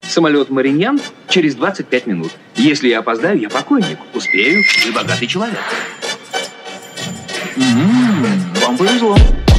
Самолет Мариньян через 25 минут. Если я опоздаю, я покойник. Успею, и богатый человек. Вам повезло.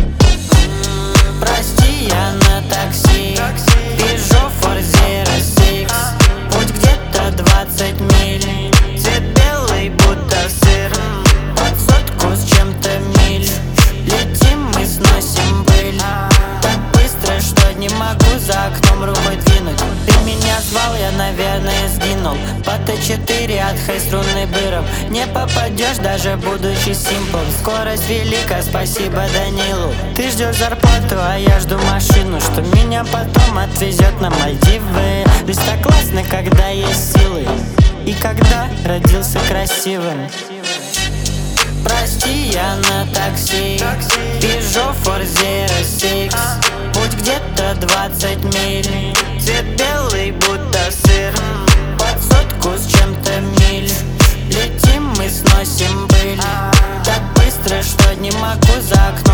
Прости, я на такси. Peugeot 406. Путь где-то 20 миль. Цвет белый, будто сыр. Под сотку с чем-то миль. Летим, мы сносим пыль. Так быстро, что не могу за окном рукой двинуть. Ты меня звал, я, наверное, сгинул. По Т4 от хай-струнный быром. Не попадешь, даже будучи симплом. Скорость велика, спасибо Данилу. Ты ждешь зарплату, а я жду машину, что меня потом отвезет на Мальдивы. Здесь так классно, когда есть силы. И когда родился красивым. Прости, я на такси. Peugeot 406. Путь где-то 20 миль. Цвет белый, будто сыр. Под сотку с чем-то миль. Летим, мы сносим пыль. Так быстро, что не могу за окном